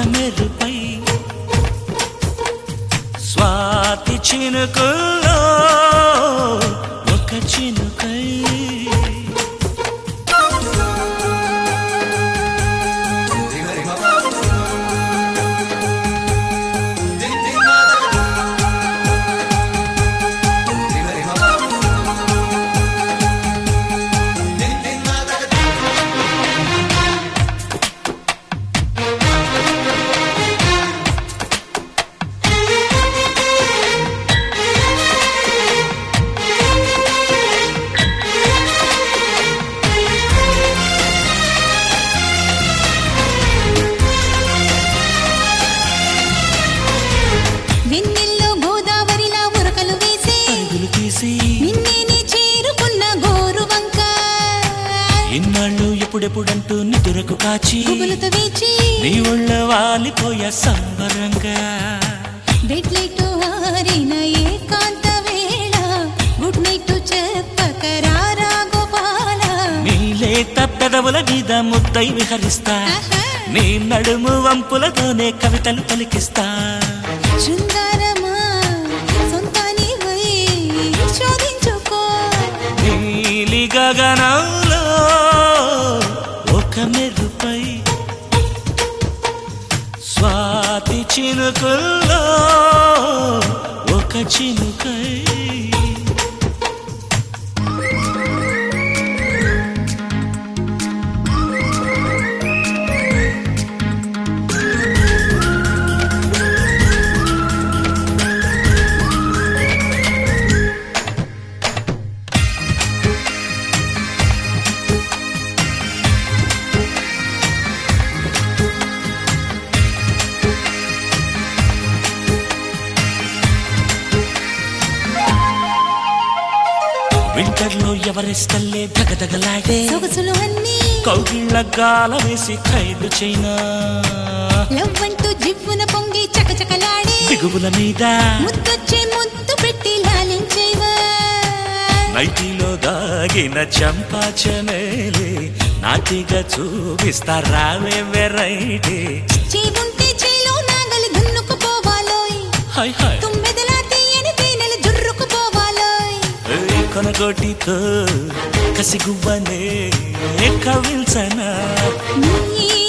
మెరుపై స్వాతి చినుకుల్లో ఒక చినుకై ఇన్నాళ్ళు ఎప్పుడెప్పుడంటూ నిదురకు కాచి నీ ఒళ్ళ వాలిపోయా సంబరంగా బెడ్ లైట్ ఆరిన ఏకాంత వేళ గుడ్ నైట్ చెప్పక రారా గోపాల నీ లేత పెదవుల మీద ముద్దై విహరిస్తా నీ నడుము వంపులతోనే కవితలు పలికిస్తా శృంగారమా సొంతానివై శోధించుకో నీలి గగనంలో ఒక మెరుపై స్వాతి చినుకుల్లో ఒక చినుకై వింటర్లో ఎవరెస్టల్లే దగదగలాడే సొగసులు అన్నీ కౌగిళ్ళ గాల వేసి ఖైదు చైనా లవ్వంటూ జివ్వున పొంగి చకచకలాడే దిగువుల మీద ముద్దొచ్చే ముద్దు పెట్టి లాలించేవా నైటిలో దాగిన చంపాచనేలే నాటిగా చూపిస్తా రావే వెరైటీ చేవుంటే చేలో నాగలి దున్నుకుపోవాలోయ్ హాయ్ హాయ్ తుమ్మెదలా తీయని తేనెలు జుర్రుకుపోవాలోయ్ కొనగోటితో కసిగువ్వనే కవిల్సనా నీ